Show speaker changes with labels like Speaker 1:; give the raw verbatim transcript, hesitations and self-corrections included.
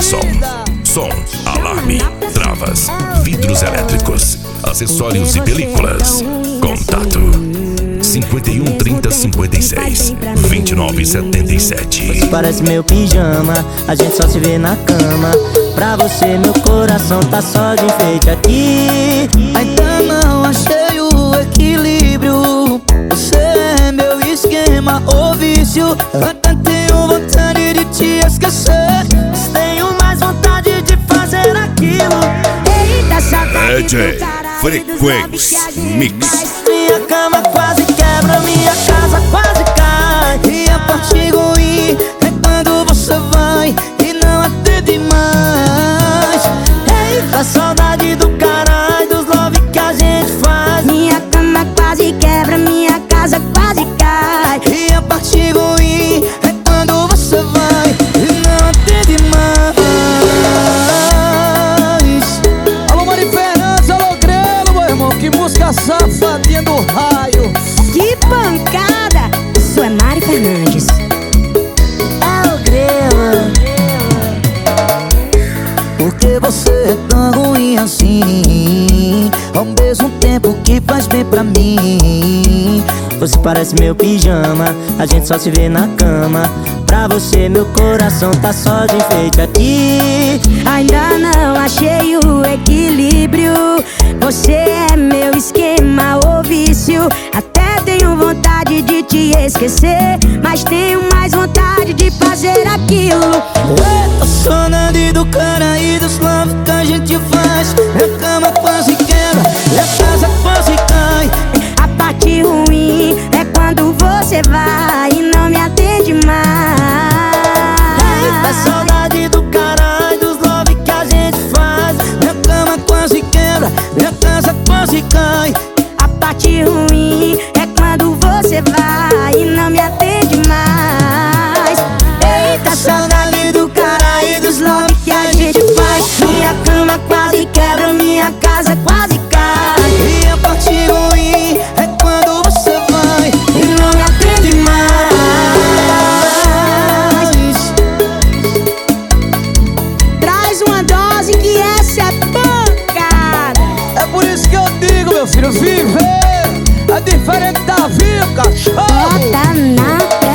Speaker 1: som. Som, alarme, travas, vidros elétricos, acessórios e películas. Contato cinquenta e um, trinta, cinquenta e seis, vinte e nove, setenta e sete.
Speaker 2: Parece meu pijama, a gente só se vê na cama. Pra você meu coração tá só de enfeite aqui.
Speaker 3: Ainda não achei o equilíbrio. Você é meu esquema ou vício. Até tenho vontade de te esquecer,
Speaker 2: Mas tenho mais vontade de fazer aquilo.
Speaker 1: D J Frequência Mix.
Speaker 2: Minha cama quase quebra, minha casa quase cai.
Speaker 3: e a parte ruim é quando você vai e não atende mais.
Speaker 2: Eita, saudade do caralho, dos love que a gente faz.
Speaker 4: Minha cama quase quebra, minha casa quase cai.
Speaker 3: E a parte ruim é quando você vai e não atende mais. Alô Mari Fernandes, alô Grelo, meu irmão. Que música safadinha do raio.
Speaker 4: Que pancada! Isso é Mari Fernandes.
Speaker 2: É o Grelo.
Speaker 3: Porque você é tão ruim assim, ao mesmo tempo que faz bem pra mim.
Speaker 2: Você parece meu pijama, a gente só se vê na cama. Pra você meu coração tá só de enfeite aqui.
Speaker 4: Ainda não achei o equilíbrio. Você é meu esquema ou vício. Até tenho vontade de te esquecer, mas tenho mais vontade de fazer aquilo.
Speaker 3: Eita, saudade do cara e dos love que a gente faz. Minha cama quase quebra, minha casa quase cai.
Speaker 4: A parte ruim é quando você vai e não me atende mais.
Speaker 2: Eita, saudade do caralho, dos love que a gente faz.
Speaker 3: Minha cama quase quebra, minha casa quase cai.
Speaker 4: A parte ruim é quando você vai e não me atende mais. Eita, saudade do cara e dos love que a gente faz. Minha cama quase quebra, minha casa quase cai.
Speaker 3: E a parte ruim é quando você vai
Speaker 4: E não me atende mais. Traz uma dose que essa é pancada.
Speaker 3: É por isso que eu digo, meu filho, viver é diferente da vida, cachorro.
Speaker 4: Bota na